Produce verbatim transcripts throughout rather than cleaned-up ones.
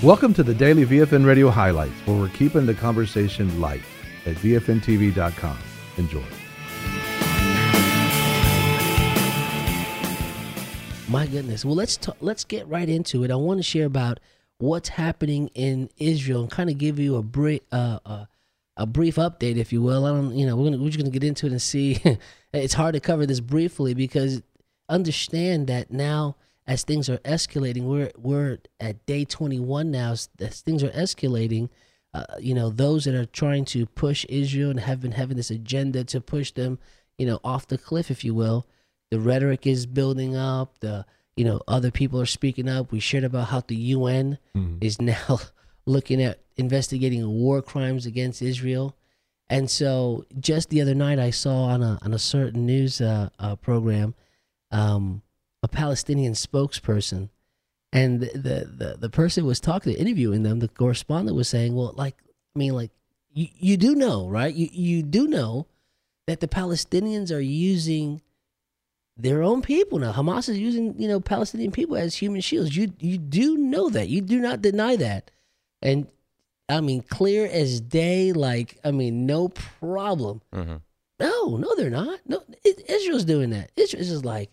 Welcome to the Daily V F N Radio Highlights, where we're keeping the conversation light at V F N T V dot com. Enjoy. My goodness. Well, let's talk, let's get right into it. I want to share about what's happening in Israel and kind of give you a brief uh, uh, a brief update, if you will. I don't, you know, we're gonna we're just gonna get into it and see. It's hard to cover this briefly because understand that now as things are escalating, we're we're at day twenty-one now. As things are escalating, uh, you know, those that are trying to push Israel and have been having this agenda to push them, you know, off the cliff, if you will. The rhetoric is building up. The you know other people are speaking up. We shared about how the U N mm-hmm. is now looking at investigating war crimes against Israel, and so just the other night I saw on a on a certain news uh, uh, program um, a Palestinian spokesperson, and the, the the the person was talking, interviewing them. The correspondent was saying, "Well, like I mean, like you you do know, right? You you do know that the Palestinians are using their own people now. Hamas is using, you know, Palestinian people as human shields. You you do know that. You do not deny that. And I mean, clear as day. Like I mean, no problem. Mm-hmm. No, no, they're not. No, it, Israel's doing that. Israel's just like,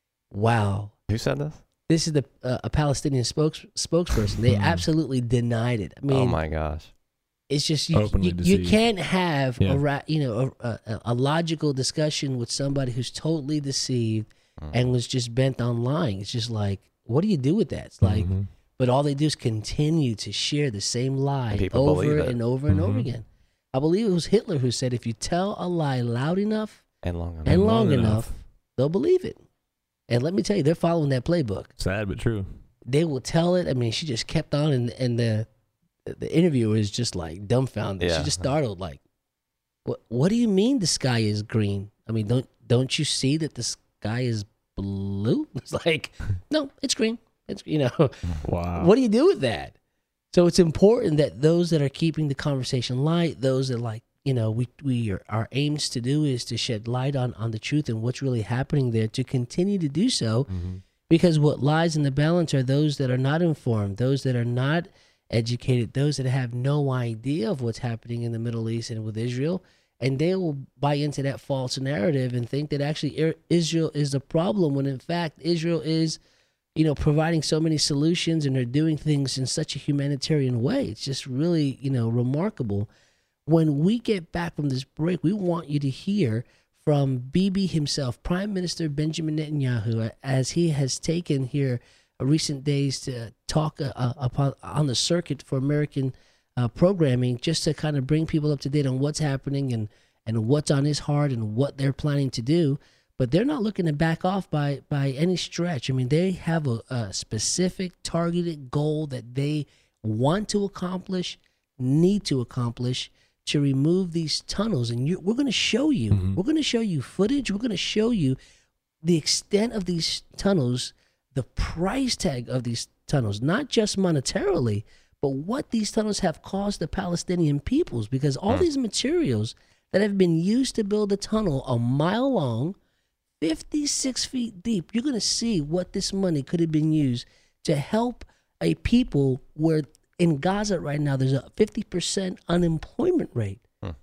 wow. Who said this? This is the uh, a Palestinian spokes spokesperson. They absolutely denied it. I mean, oh my gosh. It's just you, you, you can't have yeah. a ra- you know a, a, a logical discussion with somebody who's totally deceived mm. and was just bent on lying. It's just like, what do you do with that? It's like, mm-hmm. but all they do is continue to share the same lie and over and over and mm-hmm. over again. I believe it was Hitler who said, if you tell a lie loud enough and long enough, and long, long enough, enough, they'll believe it. And let me tell you, they're following that playbook. Sad but true. They will tell it. I mean, she just kept on, and and the. The interviewer is just like dumbfounded. Yeah. She just startled, like, "What? What do you mean the sky is green? I mean, don't don't you see that the sky is blue?" It's like, no, it's green. It's you know. Wow. What do you do with that? So it's important that those that are keeping the conversation light, those that like, you know, we we are, our aims to do is to shed light on on the truth and what's really happening there. To continue to do so, mm-hmm. because what lies in the balance are those that are not informed, those that are not educated, those that have no idea of what's happening in the Middle East and with Israel, and they will buy into that false narrative and think that actually Israel is the problem, when in fact Israel is, you know, providing so many solutions and they're doing things in such a humanitarian way. It's just really, you know, remarkable. When we get back from this break, we want you to hear from Bibi himself, Prime Minister Benjamin Netanyahu, as he has taken here recent days to talk uh, upon on the circuit for American uh, programming, just to kind of bring people up to date on what's happening and and what's on his heart and what they're planning to do. But they're not looking to back off by by any stretch. I mean, they have a, a specific targeted goal that they want to accomplish, need to accomplish, to remove these tunnels. And you, we're going to show you, mm-hmm. we're going to show you footage. We're going to show you the extent of these tunnels, the price tag of these tunnels, not just monetarily, but what these tunnels have cost the Palestinian peoples, because all mm. these materials that have been used to build a tunnel a mile long, fifty-six feet deep, you're going to see what this money could have been used to help a people where in Gaza right now there's a fifty percent unemployment rate. Mm.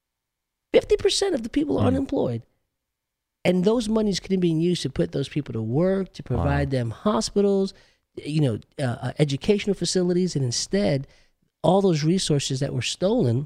fifty percent of the people are mm. unemployed. And those monies could have been used to put those people to work, to provide wow. them hospitals, you know, uh, educational facilities. And instead, all those resources that were stolen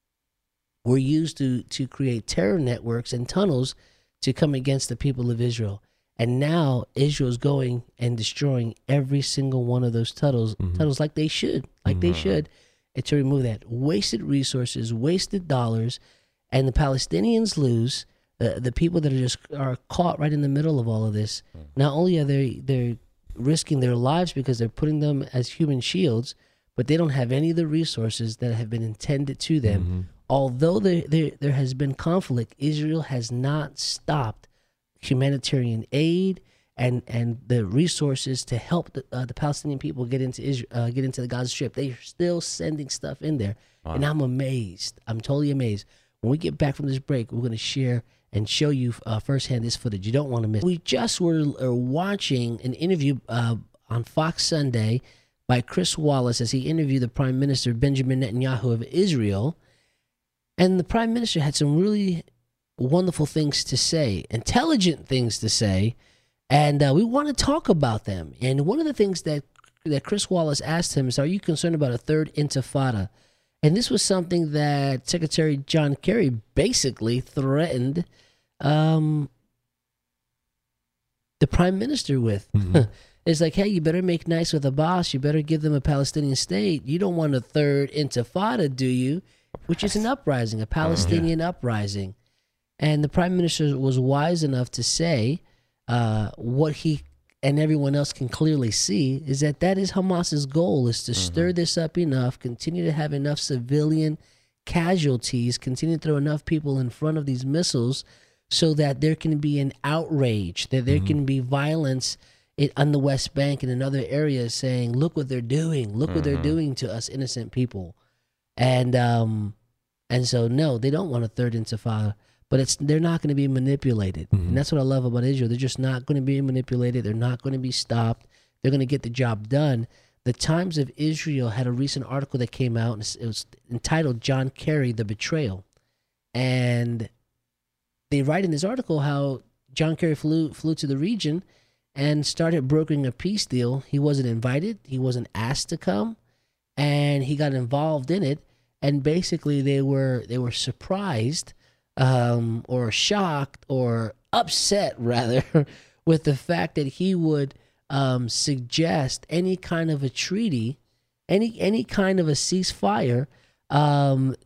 were used to, to create terror networks and tunnels to come against the people of Israel. And now Israel's going and destroying every single one of those tunnels, mm-hmm. tunnels like they should, like mm-hmm. they should, and to remove that. Wasted resources, wasted dollars, and the Palestinians lose. The the people that are just are caught right in the middle of all of this. Mm. Not only are they they're risking their lives because they're putting them as human shields, but they don't have any of the resources that have been intended to them. Mm-hmm. Although there, there there has been conflict, Israel has not stopped humanitarian aid and and the resources to help the, uh, the Palestinian people get into Israel, uh, get into the Gaza Strip. They're still sending stuff in there, wow. and I'm amazed. I'm totally amazed. When we get back from this break, we're going to share and show you uh, firsthand this footage. You don't want to miss. We just were uh, watching an interview uh, on Fox Sunday by Chris Wallace as he interviewed the Prime Minister Benjamin Netanyahu of Israel. And the Prime Minister had some really wonderful things to say, intelligent things to say, and uh, we want to talk about them. And one of the things that, that Chris Wallace asked him is, are you concerned about a third intifada? And this was something that Secretary John Kerry basically threatened um, the Prime Minister with. Mm-hmm. It's like, hey, you better make nice with Abbas. You better give them a Palestinian state. You don't want a third intifada, do you? Which is an uprising, a Palestinian uh, yeah. uprising. And the Prime Minister was wise enough to say uh, what he and everyone else can clearly see is that that is Hamas's goal, is to mm-hmm. stir this up enough, continue to have enough civilian casualties, continue to throw enough people in front of these missiles so that there can be an outrage, that there mm-hmm. can be violence it, on the West Bank and in other areas saying, look what they're doing. Look mm-hmm. what they're doing to us innocent people. And um, and so, no, they don't want a third intifada, but it's they're not going to be manipulated. Mm-hmm. And that's what I love about Israel. They're just not going to be manipulated. They're not going to be stopped. They're going to get the job done. The Times of Israel had a recent article that came out, and it was entitled John Kerry, the Betrayal. And they write in this article how John Kerry flew flew to the region and started brokering a peace deal. He wasn't invited. He wasn't asked to come, and he got involved in it. And basically, they were they were surprised, um, or shocked, or upset rather, with the fact that he would um, suggest any kind of a treaty, any any kind of a ceasefire. Um,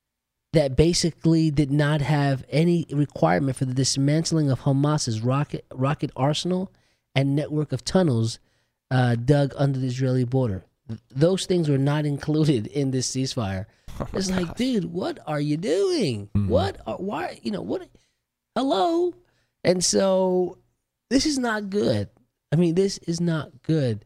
that basically did not have any requirement for the dismantling of Hamas's rocket rocket arsenal and network of tunnels uh, dug under the Israeli border. Those things were not included in this ceasefire. Oh it's gosh. Like, dude, what are you doing? Mm-hmm. What? Are, why? You know what? Hello? And so this is not good. I mean, this is not good.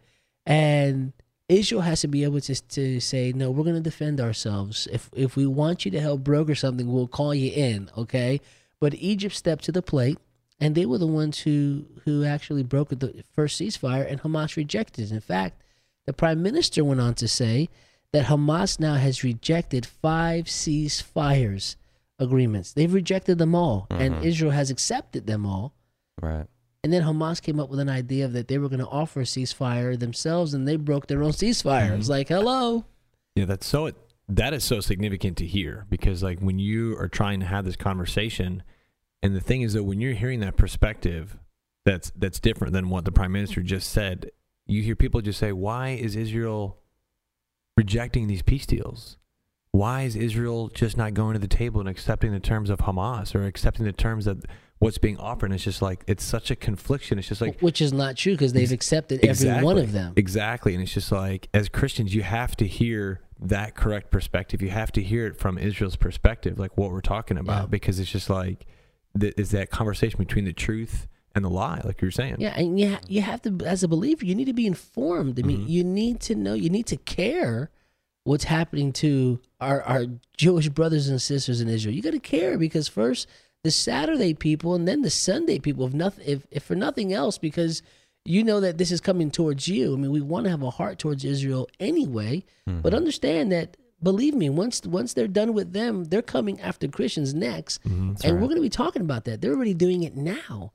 And Israel has to be able to to say, no, we're going to defend ourselves. If if we want you to help broker something, we'll call you in, okay? But Egypt stepped to the plate, and they were the ones who, who actually brokered the first ceasefire, and Hamas rejected it. In fact, the prime minister went on to say that Hamas now has rejected five ceasefires agreements. They've rejected them all, mm-hmm. and Israel has accepted them all. Right. And then Hamas came up with an idea that they were going to offer a ceasefire themselves, and they broke their own ceasefire. Mm-hmm. It's like, hello. Yeah, that's so. That is so significant to hear, because like when you are trying to have this conversation, and the thing is that when you're hearing that perspective, that's that's different than what the prime minister just said. You hear people just say, "Why is Israel rejecting these peace deals? Why is Israel just not going to the table and accepting the terms of Hamas or accepting the terms that what's being offered?" And it's just like, it's such a confliction. It's just like, which is not true, because they've accepted exactly, every one of them. Exactly. And it's just like, as Christians, you have to hear that correct perspective. You have to hear it from Israel's perspective, like what we're talking about, yeah. because it's just like, th- is that conversation between the truth and the lie, like you were saying. Yeah. And you, ha- you have to, as a believer, you need to be informed. I mean, mm-hmm. you need to know, you need to care what's happening to our, our Jewish brothers and sisters in Israel. You got to care, because first, the Saturday people and then the Sunday people, if nothing, if, if for nothing else, because you know that this is coming towards you. I mean, we want to have a heart towards Israel anyway, mm-hmm. but understand that, believe me, once once they're done with them, they're coming after Christians next, mm-hmm, and right. we're going to be talking about that. They're already doing it now,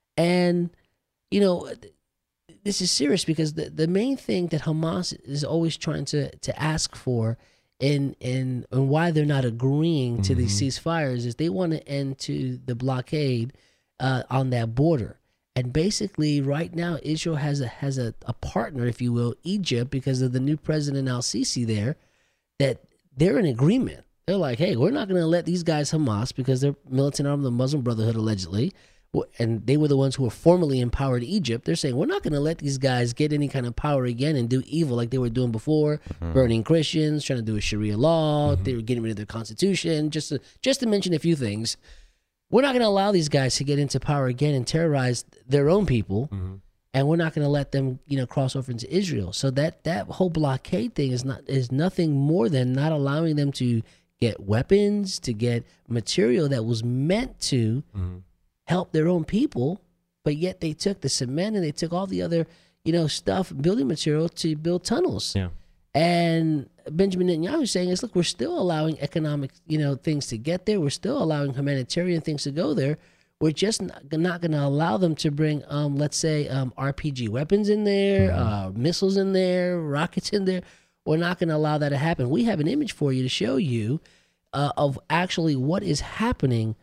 and you know, this is serious, because the the main thing that Hamas is always trying to to ask for. And, and and why they're not agreeing to mm-hmm. these ceasefires is they want to end to the blockade uh, on that border. And basically, right now, Israel has a has a, a partner, if you will, Egypt, because of the new president Al-Sisi there, that they're in agreement. They're like, hey, we're not going to let these guys, Hamas, because they're militant arm of the Muslim Brotherhood, allegedly, and they were the ones who were formerly empowered Egypt. They're saying, we're not going to let these guys get any kind of power again and do evil like they were doing before, mm-hmm. burning Christians, trying to do a Sharia law. Mm-hmm. They were getting rid of their constitution, just to, just to mention a few things. We're not going to allow these guys to get into power again and terrorize their own people, mm-hmm. and we're not going to let them, you know, cross over into Israel. So that, that whole blockade thing is not is nothing more than not allowing them to get weapons, to get material that was meant to mm-hmm. help their own people, but yet they took the cement and they took all the other, you know, stuff, building material to build tunnels. Yeah. And Benjamin Netanyahu is saying is, look, we're still allowing economic, you know, things to get there. We're still allowing humanitarian things to go there. We're just not, not going to allow them to bring, um, let's say, um, R P G weapons in there, Mm-hmm. uh, missiles in there, rockets in there. We're not going to allow that to happen. We have an image for you to show you uh, of actually what is happening.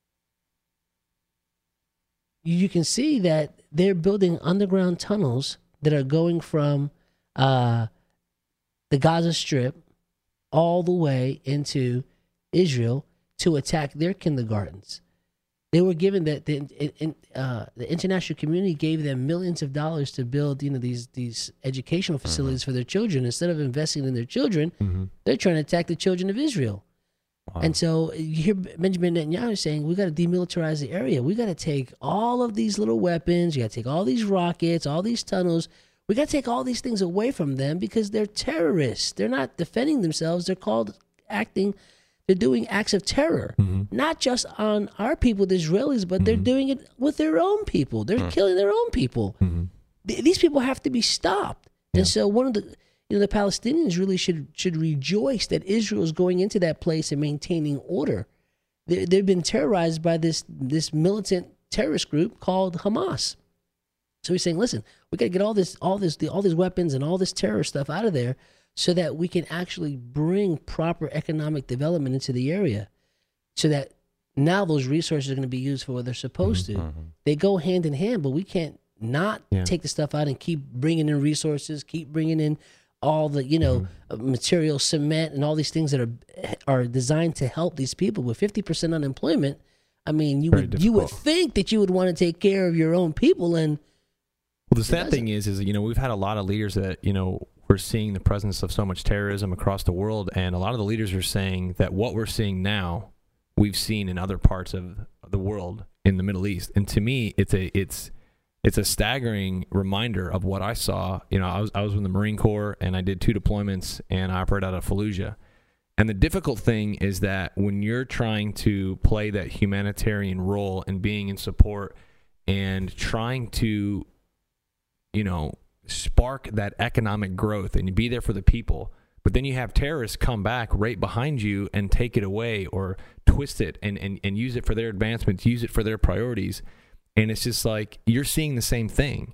You can see that they're building underground tunnels that are going from uh, the Gaza Strip all the way into Israel to attack their kindergartens. They were given that the in, uh, the international community gave them millions of dollars to build, you know, these these educational facilities mm-hmm. for their children. Instead of investing in their children, mm-hmm. they're trying to attack the children of Israel. Wow. And so you hear Benjamin Netanyahu saying, we got to demilitarize the area. We got to take all of these little weapons. You got to take all these rockets, all these tunnels. We got to take all these things away from them because they're terrorists. They're not defending themselves. They're called acting. They're doing acts of terror, mm-hmm. not just on our people, the Israelis, but mm-hmm. they're doing it with their own people. They're mm-hmm. killing their own people. Mm-hmm. Th- these people have to be stopped. Yeah. And so one of the, you know, the Palestinians really should should rejoice that Israel is going into that place and maintaining order. They, they've been terrorized by this this militant terrorist group called Hamas. So he's saying, listen, we got to get all this, all this, the, all these weapons and all this terror stuff out of there, so that we can actually bring proper economic development into the area, so that now those resources are going to be used for what they're supposed mm-hmm. to. They go hand in hand, but we can't not yeah. take the stuff out and keep bringing in resources, keep bringing in all the, you know, mm-hmm. material, cement, and all these things that are are designed to help these people. With fifty percent unemployment, I mean, you Very would difficult. you would think that you would want to take care of your own people. And well, the sad thing is, is you know, we've had a lot of leaders that, you know, we're seeing the presence of so much terrorism across the world, and a lot of the leaders are saying that what we're seeing now, we've seen in other parts of the world in the Middle East. And to me, it's a it's it's a staggering reminder of what I saw. You know, I was I was in the Marine Corps, and I did two deployments, and I operated out of Fallujah. And the difficult thing is that when you're trying to play that humanitarian role and being in support and trying to, you know, spark that economic growth and you be there for the people, but then you have terrorists come back right behind you and take it away or twist it and, and, and use it for their advancements, use it for their priorities. And it's just like, you're seeing the same thing.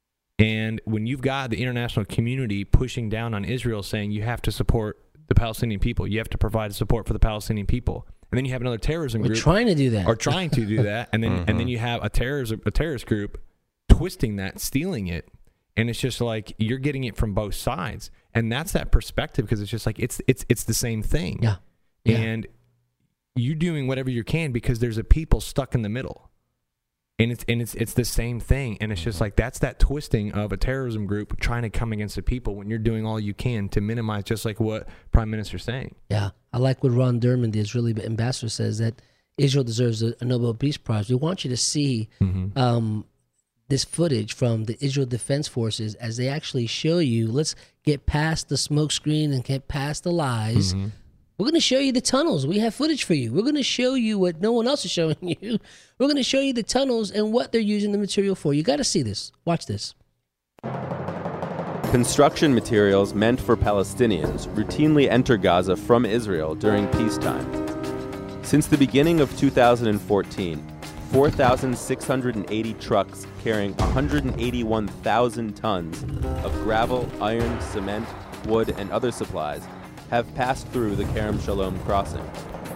And when you've got the international community pushing down on Israel saying you have to support the Palestinian people, you have to provide support for the Palestinian people, and then you have another terrorism We're group trying to do that or trying to do that, and then mm-hmm. and then you have a terrorism a terrorist group twisting that, stealing it. And it's just like you're getting it from both sides, and that's that perspective, because it's just like it's it's it's the same thing. Yeah. yeah. And you're doing whatever you can because there's a people stuck in the middle, and it's and it's it's the same thing. And it's just like that's that twisting of a terrorism group trying to come against the people when you're doing all you can to minimize, just like what Prime Minister's saying. Yeah, I like what Ron Derman, the Israeli ambassador, says, that Israel deserves a, a Nobel Peace Prize. We want you to see. Mm-hmm. Um, this footage from the Israel Defense Forces as they actually show you, let's get past the smoke screen and get past the lies. Mm-hmm. We're going to show you the tunnels. We have footage for you. We're going to show you what no one else is showing you. We're going to show you the tunnels and what they're using the material for. You got to see this. Watch this. Construction materials meant for Palestinians routinely enter Gaza from Israel during peacetime. Since the beginning of two thousand fourteen, four thousand six hundred eighty trucks carrying one hundred eighty-one thousand tons of gravel, iron, cement, wood, and other supplies have passed through the Kerem Shalom crossing.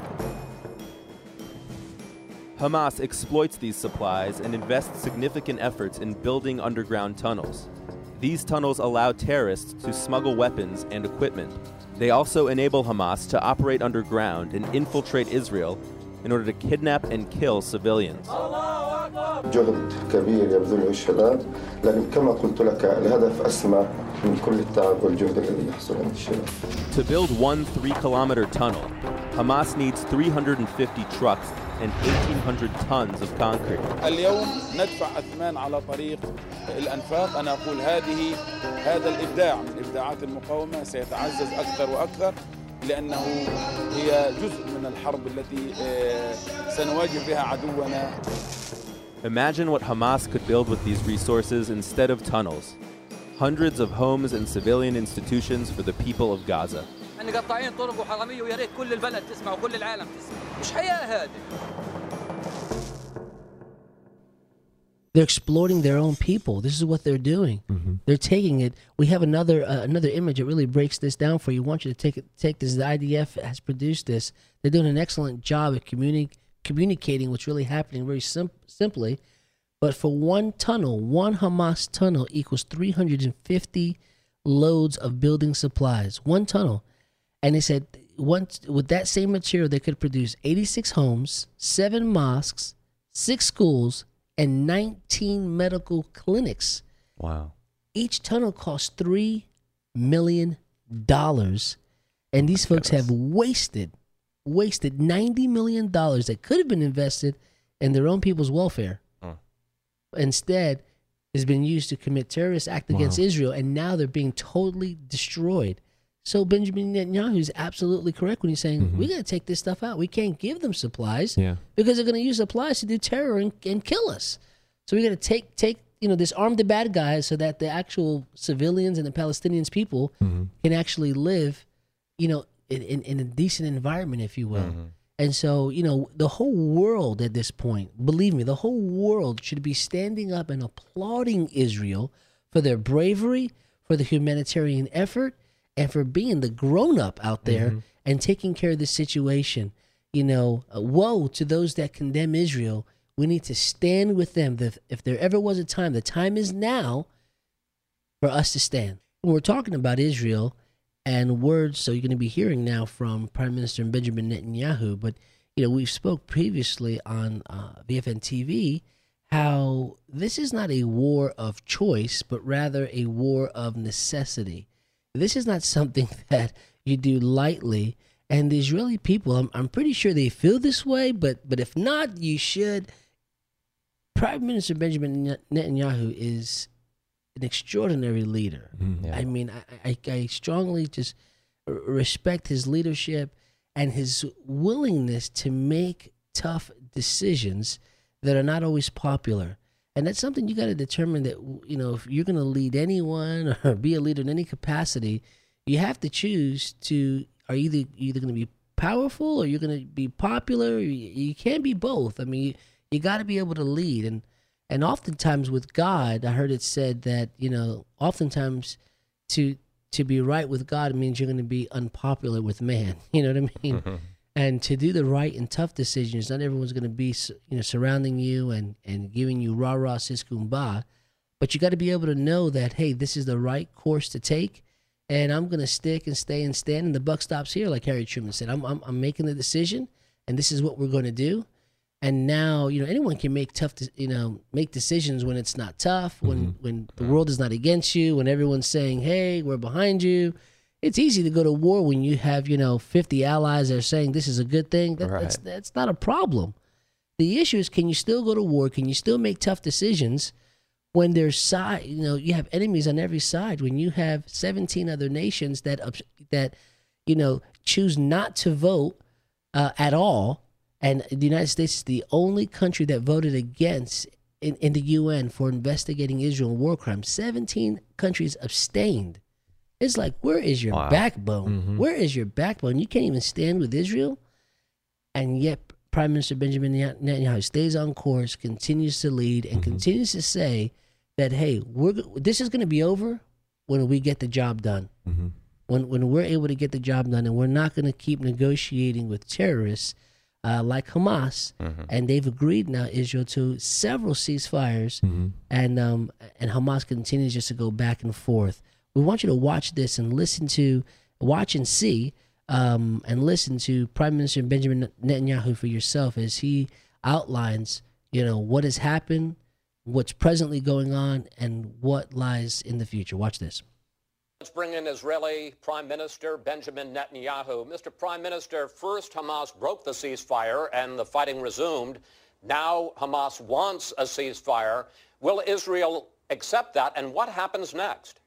Hamas exploits these supplies and invests significant efforts in building underground tunnels. These tunnels allow terrorists to smuggle weapons and equipment. They also enable Hamas to operate underground and infiltrate Israel in order to kidnap and kill civilians. جهد كبير يبذله الشباب، لكن كما قلت لك الهدف أسمى من كل التعب والجهد الذي يحصل عند الشباب. To build one three-kilometer tunnel, Hamas needs three hundred fifty trucks and eighteen hundred tons of concrete. اليوم ندفع أثمان على طريق الأنفاق. أنا أقول هذه هذا الإبداع من إبداعات المقاومة سيتعزز أكثر وأكثر، لأنه هي جزء من الحرب التي سنواجه بها عدونا. Imagine what Hamas could build with these resources instead of tunnels. hundreds of homes and civilian institutions for the people of Gaza. قطاعين طرق وحرامية ويا ريت كل البلد تسمع وكل العالم تسمع. مش حياة هذه. They're exploiting their own people. This is what they're doing. Mm-hmm. They're taking it. We have another uh, another image that really breaks this down for you. I want you to take it, take this. The I D F has produced this. They're doing an excellent job at communi- communicating what's really happening very sim- simply. But for one tunnel, one Hamas tunnel equals three hundred fifty loads of building supplies. One tunnel. And they said once with that same material, they could produce eighty-six homes, seven mosques, six schools, and nineteen medical clinics. Wow. Each tunnel costs three million dollars. And these folks have wasted, wasted ninety million dollars that could have been invested in their own people's welfare. Huh. Instead, it's been used to commit terrorist act against wow. Israel, and now they're being totally destroyed. So Benjamin Netanyahu is absolutely correct when he's saying, mm-hmm. we got to take this stuff out. We can't give them supplies yeah. because they're going to use supplies to do terror and, and kill us. So we got to take, take you know, disarm the bad guys so that the actual civilians and the Palestinians people mm-hmm. can actually live, you know, in, in, in a decent environment, if you will. Mm-hmm. And so, you know, the whole world at this point, believe me, the whole world should be standing up and applauding Israel for their bravery, for the humanitarian effort, and for being the grown-up out there mm-hmm. and taking care of the situation. You know, uh, woe to those that condemn Israel. We need to stand with them. The, if there ever was a time, the time is now for us to stand. We're talking about Israel and words, so you're going to be hearing now from Prime Minister Benjamin Netanyahu. But, you know, we've spoke previously on uh, V F N T V how this is not a war of choice, but rather a war of necessity. This is not something that you do lightly, and the Israeli people, I'm, I'm pretty sure they feel this way, but but if not, you should. Prime Minister Benjamin Netanyahu is an extraordinary leader. Mm, yeah. I mean, I, I, I strongly just respect his leadership and his willingness to make tough decisions that are not always popular. And that's something you got to determine that, you know, if you're going to lead anyone or be a leader in any capacity, you have to choose to, are you either, either going to be powerful or you're going to be popular. You, you can't be both. I mean, you, you got to be able to lead. And, and oftentimes with God, I heard it said that, you know, oftentimes to, to be right with God means you're going to be unpopular with man. You know what I mean? Mm-hmm. And to do the right and tough decisions, not everyone's going to be, you know, surrounding you and, and giving you rah-rah siskumba. But you got to be able to know that, hey, this is the right course to take, and I'm going to stick and stay and stand, and the buck stops here, like Harry Truman said. I'm, I'm, I'm making the decision, and this is what we're going to do. And now, you know, anyone can make tough, you know, make decisions when it's not tough, when, mm-hmm. when the world is not against you, when everyone's saying, hey, we're behind you. It's easy to go to war when you have, you know, fifty allies that are saying this is a good thing. That, right. That's that's not a problem. The issue is, can you still go to war? Can you still make tough decisions when there's side? You know, you have enemies on every side. When you have seventeen other nations that that you know choose not to vote uh, at all, and the United States is the only country that voted against in, in the U N for investigating Israel and war crimes. seventeen countries abstained. It's like, where is your wow. backbone? Mm-hmm. Where is your backbone? You can't even stand with Israel. And yet, Prime Minister Benjamin Netanyahu stays on course, continues to lead, and mm-hmm. continues to say that, hey, we're this is going to be over when we get the job done. Mm-hmm. When when we're able to get the job done, and we're not going to keep negotiating with terrorists uh, like Hamas. Mm-hmm. And they've agreed now, Israel, to several ceasefires, mm-hmm. and um, and Hamas continues just to go back and forth. We want you to watch this and listen to, watch and see, um, and listen to Prime Minister Benjamin Netanyahu for yourself as he outlines, you know, what has happened, what's presently going on, and what lies in the future. Watch this. Let's bring in Israeli Prime Minister Benjamin Netanyahu. Mister Prime Minister, first Hamas broke the ceasefire and the fighting resumed. Now Hamas wants a ceasefire. Will Israel accept that, and what happens next?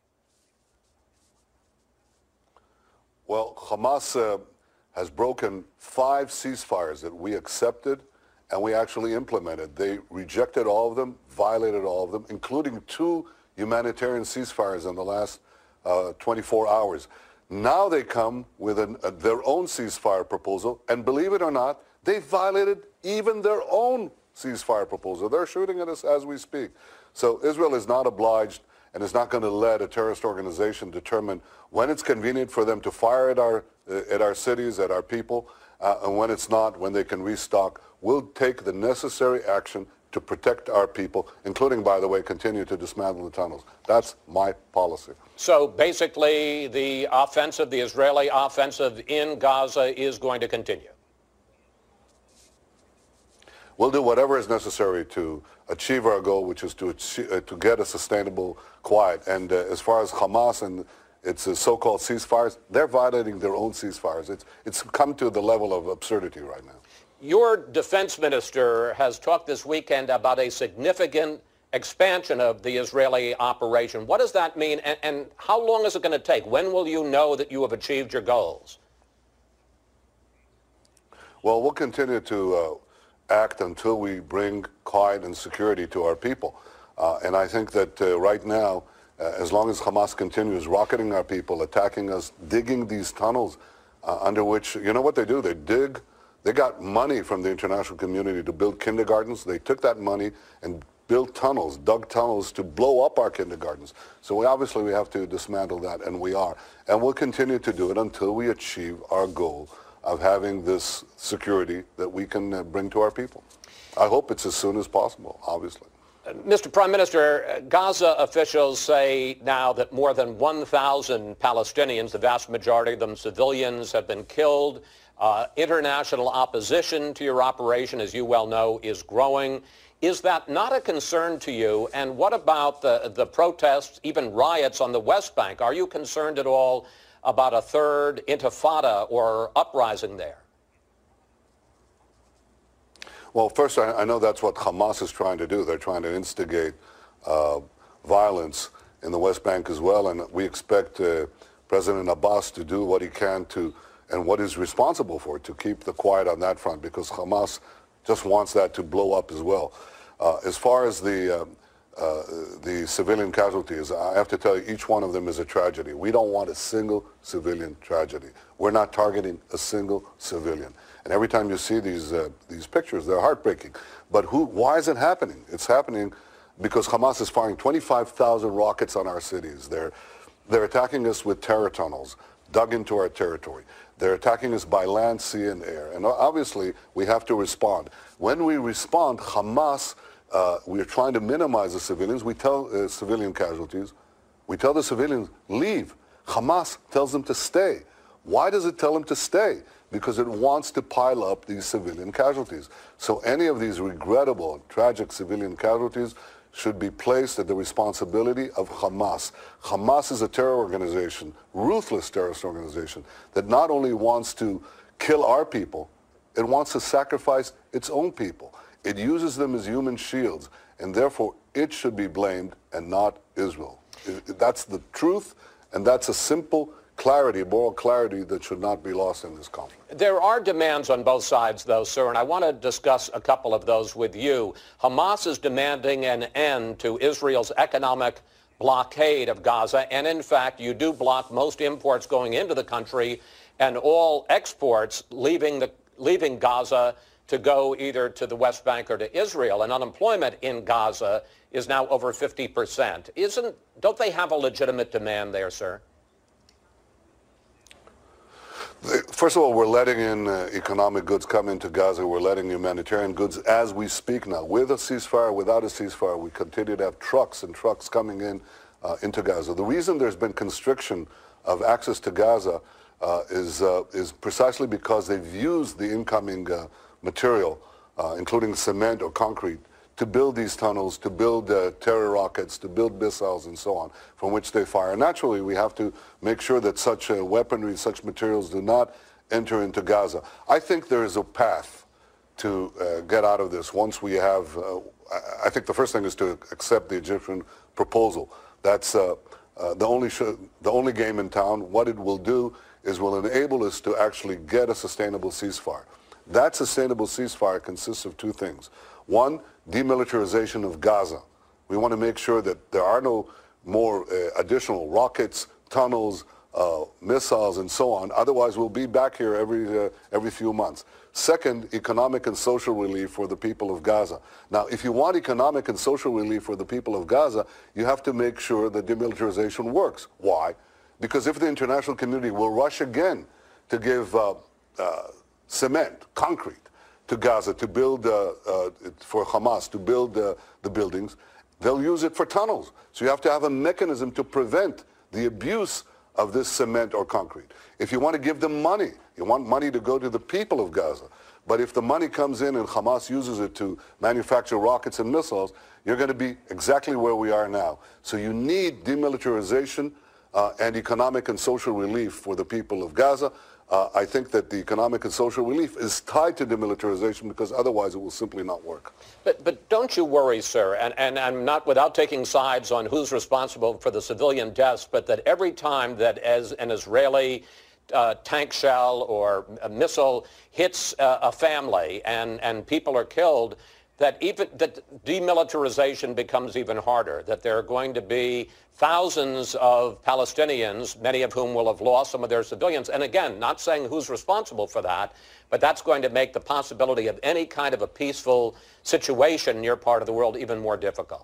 Well, Hamas uh, has broken five ceasefires that we accepted and we actually implemented. They rejected all of them, violated all of them, including two humanitarian ceasefires in the last uh, twenty-four hours. Now they come with an, uh, their own ceasefire proposal, and believe it or not, they violated even their own ceasefire proposal. They're shooting at us as we speak. So Israel is not obliged and is not going to let a terrorist organization determine when it's convenient for them to fire at our, uh, at our cities, at our people, uh, and when it's not, when they can restock. We'll take the necessary action to protect our people, including, by the way, continue to dismantle the tunnels. That's my policy. So basically, the offensive, the Israeli offensive in Gaza is going to continue. We'll do whatever is necessary to achieve our goal, which is to achieve, uh, to get a sustainable quiet. And uh, as far as Hamas and its uh, so-called ceasefires, they're violating their own ceasefires. It's, it's come to the level of absurdity right now. Your defense minister has talked this weekend about a significant expansion of the Israeli operation. What does that mean, and, and how long is it going to take? When will you know that you have achieved your goals? Well, we'll continue to uh, act until we bring quiet and security to our people. Uh, and I think that uh, right now, uh, as long as Hamas continues rocketing our people, attacking us, digging these tunnels uh, under which, you know what they do? They dig. They got money from the international community to build kindergartens. They took that money and built tunnels, dug tunnels to blow up our kindergartens. So we obviously we have to dismantle that, and we are. And we'll continue to do it until we achieve our goal of having this security that we can uh, bring to our people. I hope it's as soon as possible, obviously. Uh, Mister Prime Minister, Gaza officials say now that more than one thousand Palestinians, the vast majority of them civilians, have been killed. Uh, international opposition to your operation, as you well know, is growing. Is that not a concern to you? And what about the, the protests, even riots on the West Bank? Are you concerned at all about a third intifada or uprising there? Well, first, I, I know that's what Hamas is trying to do. They're trying to instigate uh, violence in the West Bank as well. And we expect uh, President Abbas to do what he can to and what is responsible for it, to keep the quiet on that front, because Hamas just wants that to blow up as well. Uh, as far as the, uh, uh, the civilian casualties, I have to tell you, each one of them is a tragedy. We don't want a single civilian tragedy. We're not targeting a single civilian. And every time you see these, uh, these pictures, they're heartbreaking. But who, why is it happening? It's happening because Hamas is firing twenty-five thousand rockets on our cities. They're, they're attacking us with terror tunnels dug into our territory. They're attacking us by land, sea, and air. And obviously, we have to respond. When we respond, Hamas, uh, we're trying to minimize the civilians. We tell uh, civilian casualties. We tell the civilians, leave. Hamas tells them to stay. Why does it tell them to stay? Because it wants to pile up these civilian casualties. So any of these regrettable, tragic civilian casualties should be placed at the responsibility of Hamas. Hamas is a terror organization, ruthless terrorist organization, that not only wants to kill our people, it wants to sacrifice its own people. It uses them as human shields, and therefore it should be blamed and not Israel. It, that's the truth, and that's a simple clarity, moral clarity that should not be lost in this conflict. There are demands on both sides, though, sir, and I want to discuss a couple of those with you. Hamas is demanding an end to Israel's economic blockade of Gaza, and in fact, you do block most imports going into the country and all exports leaving the leaving Gaza to go either to the West Bank or to Israel. And unemployment in Gaza is now over fifty percent. Isn't, don't they have a legitimate demand there, sir? First of all, we're letting in uh, economic goods come into Gaza. We're letting humanitarian goods as we speak now. With a ceasefire, without a ceasefire, we continue to have trucks and trucks coming in uh, into Gaza. The reason there's been constriction of access to Gaza uh, is, uh, is precisely because they've used the incoming uh, material, uh, including cement or concrete, to build these tunnels, to build uh, terror rockets, to build missiles and so on, from which they fire. Naturally, we have to make sure that such uh, weaponry, such materials do not enter into Gaza. I think there is a path to uh, get out of this once we have, uh, I think the first thing is to accept the Egyptian proposal. That's uh, uh, the, only sh the only game in town. What it will do is will enable us to actually get a sustainable ceasefire. That sustainable ceasefire consists of two things. One, demilitarization of Gaza, We want to make sure that there are no more uh, additional rockets, tunnels, uh, missiles, and so on. Otherwise, we'll be back here every uh, every few months. Second, economic and social relief for the people of Gaza. Now, if you want economic and social relief for the people of Gaza, you have to make sure that demilitarization works. Why? Because if the international community will rush again to give uh, uh, cement, concrete, to Gaza to build, uh, uh, for Hamas to build uh, the buildings, they'll use it for tunnels. So you have to have a mechanism to prevent the abuse of this cement or concrete. If you want to give them money, you want money to go to the people of Gaza. But if the money comes in and Hamas uses it to manufacture rockets and missiles, you're going to be exactly where we are now. So you need demilitarization uh, and economic and social relief for the people of Gaza. Uh, I think that the economic and social relief is tied to demilitarization because otherwise it will simply not work. But, but don't you worry, sir, and, and I'm not without taking sides on who's responsible for the civilian deaths, but that every time that as an Israeli uh, tank shell or a missile hits uh, a family and, and people are killed, that even that demilitarization becomes even harder, that there are going to be thousands of Palestinians, many of whom will have lost some of their civilians. And again, not saying who's responsible for that, but that's going to make the possibility of any kind of a peaceful situation in your part of the world even more difficult.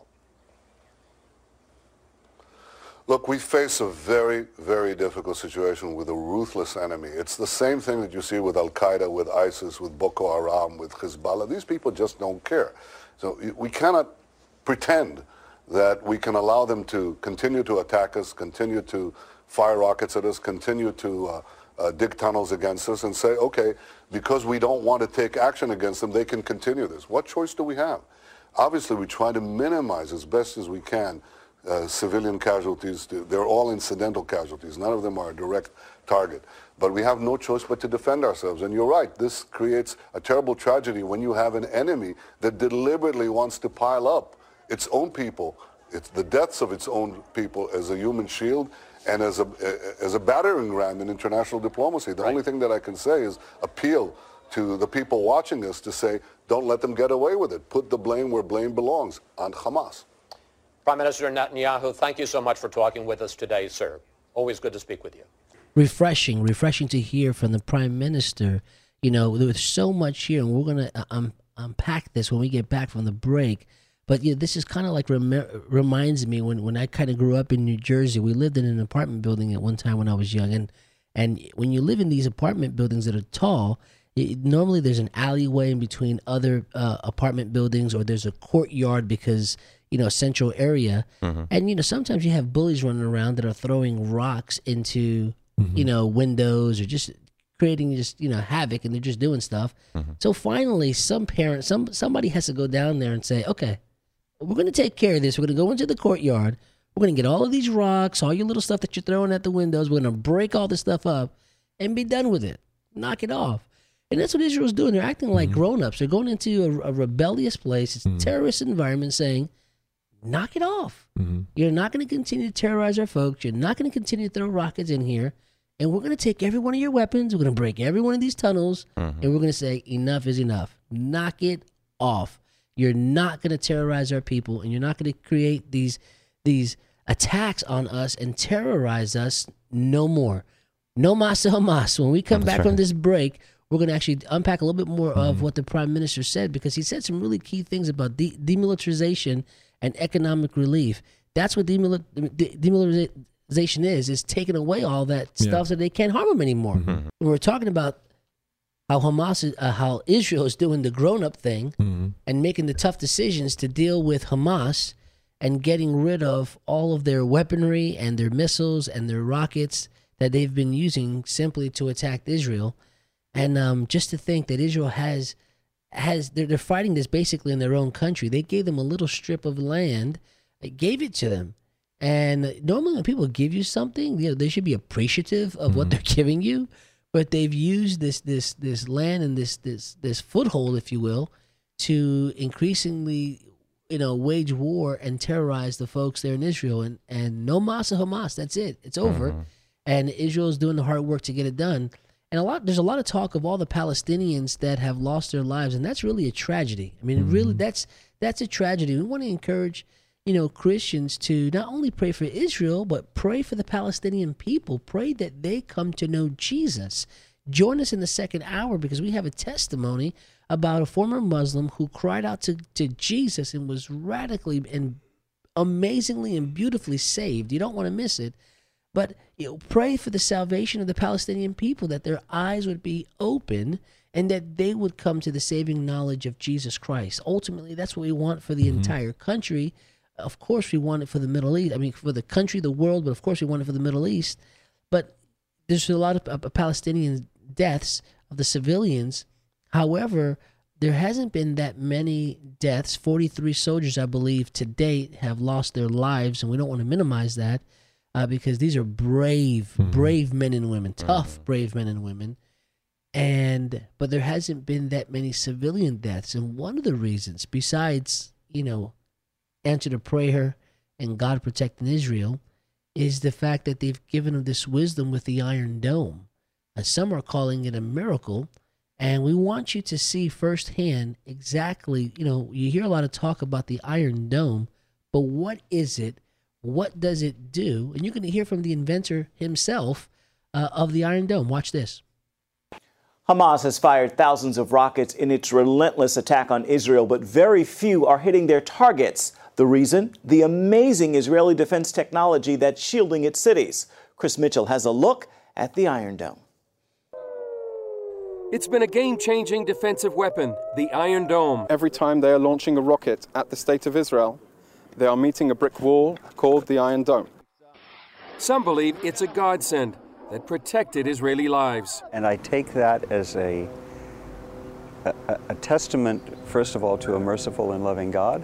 Look, we face a very, very difficult situation with a ruthless enemy. It's the same thing that you see with Al-Qaeda, with ISIS, with Boko Haram, with Hezbollah. These people just don't care. So we cannot pretend that we can allow them to continue to attack us, continue to fire rockets at us, continue to uh, uh, dig tunnels against us and say, okay, because we don't want to take action against them, they can continue this. What choice do we have? Obviously, we try to minimize as best as we can Uh, civilian casualties. To, they're all incidental casualties. None of them are a direct target. But we have no choice but to defend ourselves. And you're right, this creates a terrible tragedy when you have an enemy that deliberately wants to pile up its own people, it's the deaths of its own people as a human shield and as a, as a battering ram in international diplomacy. The right. only thing that I can say is appeal to the people watching us to say, don't let them get away with it. Put the blame where blame belongs, on Hamas. Prime Minister Netanyahu, thank you so much for talking with us today, sir. Always good to speak with you. Refreshing, refreshing to hear from the Prime Minister. You know, there's so much here, and we're going to um, unpack this when we get back from the break. But you know, this is kind of like rem- reminds me when, when I kind of grew up in New Jersey. We lived in an apartment building at one time when I was young. And, and when you live in these apartment buildings that are tall, it, normally there's an alleyway in between other uh, apartment buildings, or there's a courtyard because, you know, central area. Mm-hmm. And, you know, sometimes you have bullies running around that are throwing rocks into, mm-hmm. you know, windows or just creating just, you know, havoc, and they're just doing stuff. Mm-hmm. So finally, some parent, some somebody has to go down there and say, okay, we're going to take care of this. We're going to go into the courtyard. We're going to get all of these rocks, all your little stuff that you're throwing at the windows. We're going to break all this stuff up and be done with it. Knock it off. And that's what Israel's doing. They're acting like mm-hmm. grown-ups. They're going into a, a rebellious place. It's mm-hmm. a terrorist environment, saying, knock it off. Mm-hmm. You're not going to continue to terrorize our folks. You're not going to continue to throw rockets in here. And we're going to take every one of your weapons. We're going to break every one of these tunnels. Mm-hmm. And we're going to say, enough is enough. Knock it off. You're not going to terrorize our people, and you're not going to create these these attacks on us and terrorize us no more. No mas to Hamas. When we come That's back right. from this break, we're going to actually unpack a little bit more mm-hmm. of what the Prime Minister said, because he said some really key things about de- demilitarization and economic relief. That's what demil- de- demilitarization is, is taking away all that yeah. stuff so they can't harm them anymore. Mm-hmm. We're talking about how Hamas, is, uh, how Israel is doing the grown-up thing mm-hmm. and making the tough decisions to deal with Hamas and getting rid of all of their weaponry and their missiles and their rockets that they've been using simply to attack Israel. And um, just to think that Israel has, has they're, they're fighting this basically in their own country. They gave them a little strip of land, they gave it to them. And normally when people give you something, you know, they should be appreciative of mm-hmm. what they're giving you. But they've used this this this land and this this this foothold, if you will, to increasingly, you know, wage war and terrorize the folks there in Israel. And and no mas to Hamas. That's it. It's over. Mm-hmm. And Israel's doing the hard work to get it done. And a lot there's a lot of talk of all the Palestinians that have lost their lives, and that's really a tragedy. I mean, mm-hmm. really, that's that's a tragedy. We want to encourage, you know, Christians to not only pray for Israel, but pray for the Palestinian people. Pray that they come to know Jesus. Join us in the second hour because we have a testimony about a former Muslim who cried out to, to Jesus and was radically and amazingly and beautifully saved. You don't want to miss it. But you know, pray for the salvation of the Palestinian people, that their eyes would be open and that they would come to the saving knowledge of Jesus Christ. Ultimately, that's what we want for the mm-hmm. entire country. Of course, we want it for the Middle East. I mean, for the country, the world, but of course, we want it for the Middle East. But there's a lot of uh, Palestinian deaths of the civilians. However, there hasn't been that many deaths. forty-three soldiers, I believe, to date have lost their lives, and we don't want to minimize that uh, because these are brave, mm-hmm. brave men and women, tough, mm-hmm. brave men and women. And but there hasn't been that many civilian deaths, and one of the reasons, besides you know, answer to prayer and God protecting Israel, is the fact that they've given them this wisdom with the Iron Dome. Uh, some are calling it a miracle, and we want you to see firsthand exactly, you know, you hear a lot of talk about the Iron Dome, but what is it? What does it do? And you're going to hear from the inventor himself uh, of the Iron Dome. Watch this. Hamas has fired thousands of rockets in its relentless attack on Israel, but very few are hitting their targets. The reason? The amazing Israeli defense technology that's shielding its cities. Chris Mitchell has a look at the Iron Dome. It's been a game-changing defensive weapon, the Iron Dome. Every time they are launching a rocket at the state of Israel, they are meeting a brick wall called the Iron Dome. Some believe it's a godsend that protected Israeli lives. And I take that as a, a, a testament, first of all, to a merciful and loving God,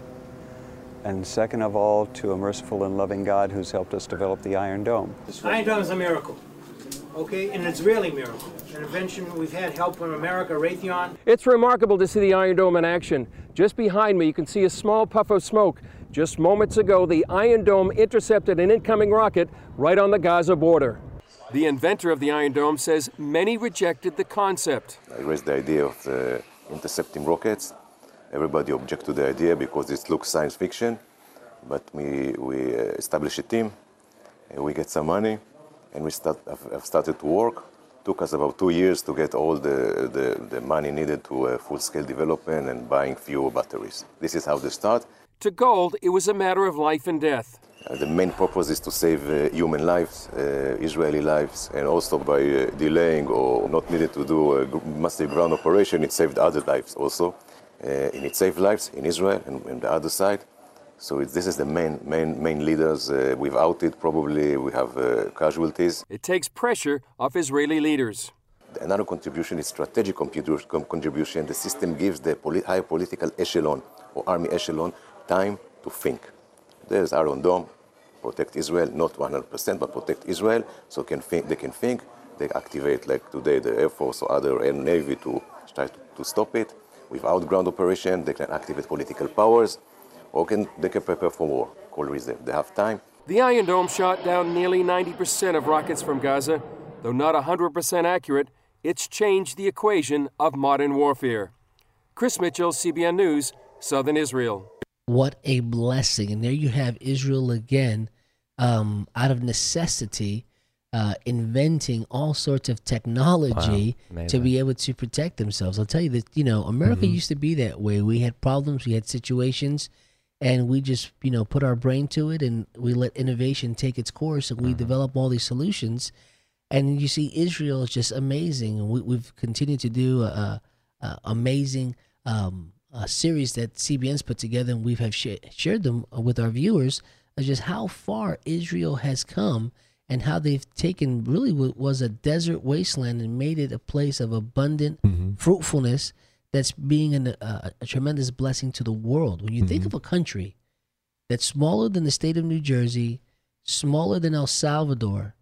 and second of all, to a merciful and loving God who's helped us develop the Iron Dome. The Iron Dome is a miracle. Okay, an Israeli miracle, an invention. We've had help from America, Raytheon. It's remarkable to see the Iron Dome in action. Just behind me, you can see a small puff of smoke. Just moments ago, the Iron Dome intercepted an incoming rocket right on the Gaza border. The inventor of the Iron Dome says many rejected the concept. I raised the idea of uh, intercepting rockets. Everybody objected to the idea because it looks science fiction. But we, we uh, established a team, and we get some money. And we start, have started to work. Took us about two years to get all the, the, the money needed to uh, full-scale development and buying fewer batteries. This is how they start. To Gold, it was a matter of life and death. Uh, the main purpose is to save uh, human lives, uh, Israeli lives, and also by uh, delaying or not needing to do a massive ground operation, it saved other lives also. Uh, and it saved lives in Israel and on the other side. So it's, this is the main main main leaders. Uh, without it, probably we have uh, casualties. It takes pressure off Israeli leaders. Another contribution is strategic contribution. The system gives the polit- high political echelon or army echelon time to think. There's Iron Dome, protect Israel, not one hundred percent, but protect Israel. So can think, they can think. They activate, like today, the Air Force or other Air Navy to try to, to stop it. Without ground operation, they can activate political powers. Or can, they can prepare for war, cold reserve. They have time. The Iron Dome shot down nearly ninety percent of rockets from Gaza. Though not one hundred percent accurate, it's changed the equation of modern warfare. Chris Mitchell, C B N News, Southern Israel. What a blessing. And there you have Israel again, um, out of necessity, uh, inventing all sorts of technology wow, to be able to protect themselves. I'll tell you that, you know, America mm-hmm. used to be that way. We had problems, we had situations, and we just, you know, put our brain to it and we let innovation take its course and we mm-hmm. develop all these solutions. And you see, Israel is just amazing. And we, we've continued to do a, a amazing um, a series that C B N's put together, and we have sh- shared them with our viewers, of just how far Israel has come and how they've taken really what was a desert wasteland and made it a place of abundant mm-hmm. fruitfulness that's being an, uh, a tremendous blessing to the world. When you mm-hmm. think of a country that's smaller than the state of New Jersey, smaller than El Salvador,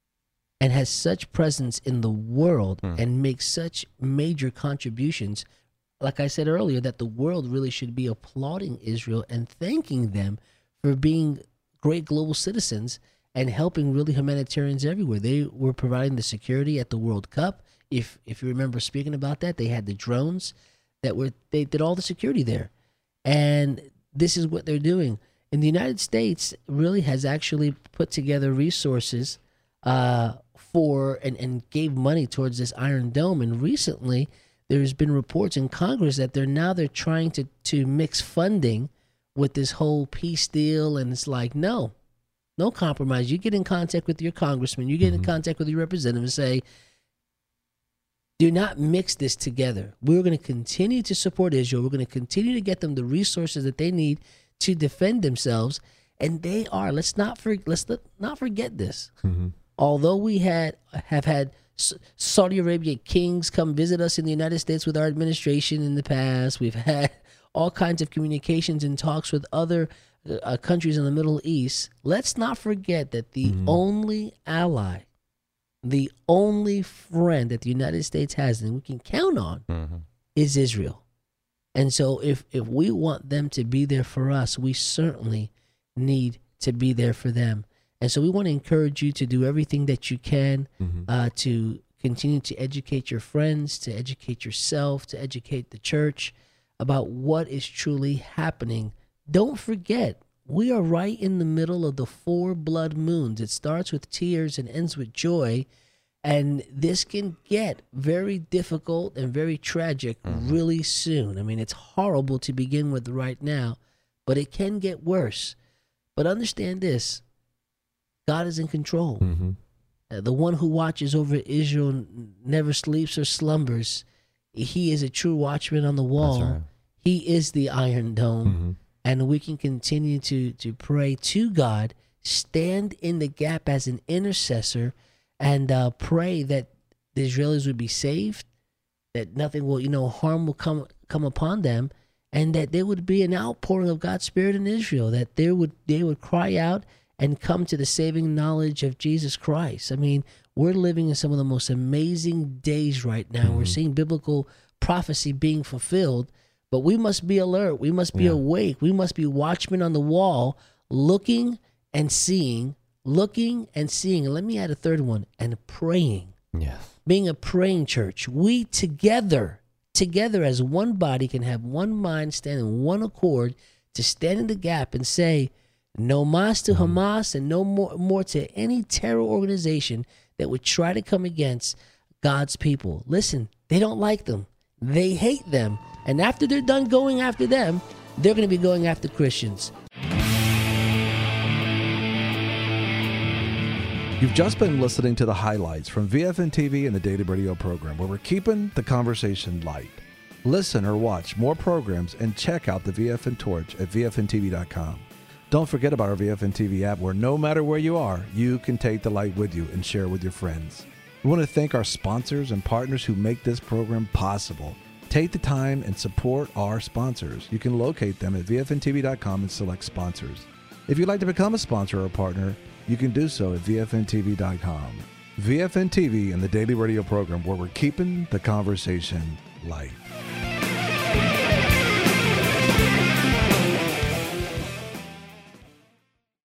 and has such presence in the world mm. and makes such major contributions, like I said earlier, that the world really should be applauding Israel and thanking them for being great global citizens and helping really humanitarians everywhere. They were providing the security at the World Cup. If if you remember speaking about that, they had the drones that were, they did all the security there. And this is what they're doing. And the United States really has actually put together resources uh, for and, and gave money towards this Iron Dome. And recently, there's been reports in Congress that they're now they're trying to, to mix funding with this whole peace deal. And it's like, no, no compromise. You get in contact with your congressman, you get mm-hmm. in contact with your representative and say, do not mix this together. We're going to continue to support Israel. We're going to continue to get them the resources that they need to defend themselves. And they are. Let's not for, let's not forget this. Mm-hmm. Although we had have had Saudi Arabia kings come visit us in the United States with our administration in the past, we've had all kinds of communications and talks with other uh, countries in the Middle East. Let's not forget that the mm-hmm. only ally, the only friend that the United States has and we can count on mm-hmm. is Israel. And so if, if we want them to be there for us, we certainly need to be there for them. And so we want to encourage you to do everything that you can mm-hmm. uh, to continue to educate your friends, to educate yourself, to educate the church about what is truly happening. Don't forget, we are right in the middle of the four blood moons. It starts with tears and ends with joy. And this can get very difficult and very tragic mm-hmm. really soon. I mean, it's horrible to begin with right now, but it can get worse. But understand this. God is in control. Mm-hmm. Uh, the one who watches over Israel never sleeps or slumbers. He is a true watchman on the wall. Right. He is the Iron Dome. Mm-hmm. And we can continue to, to pray to God, stand in the gap as an intercessor, and uh, pray that the Israelis would be saved, that nothing will, you know, harm will come come upon them, and that there would be an outpouring of God's Spirit in Israel, that there would they would cry out and come to the saving knowledge of Jesus Christ. I mean, we're living in some of the most amazing days right now. Mm-hmm. We're seeing biblical prophecy being fulfilled, but we must be alert. We must be yeah. awake. We must be watchmen on the wall, looking and seeing, looking and seeing. And let me add a third one, and praying. Yes. Being a praying church. We together, together as one body can have one mind, stand in one accord to stand in the gap and say, no mas to Hamas and no more, more to any terror organization that would try to come against God's people. Listen, they don't like them. They hate them. And after they're done going after them, they're going to be going after Christians. You've just been listening to the highlights from V F N T V and the Daily Radio program, where we're keeping the conversation light. Listen or watch more programs and check out the V F N Torch at V F N T V dot com. Don't forget about our V F N T V app, where no matter where you are, you can take the light with you and share with your friends. We want to thank our sponsors and partners who make this program possible. Take the time and support our sponsors. You can locate them at V F N T V dot com and select sponsors. If you'd like to become a sponsor or a partner, you can do so at V F N T V dot com. V F N T V and the Daily Radio program, where we're keeping the conversation light.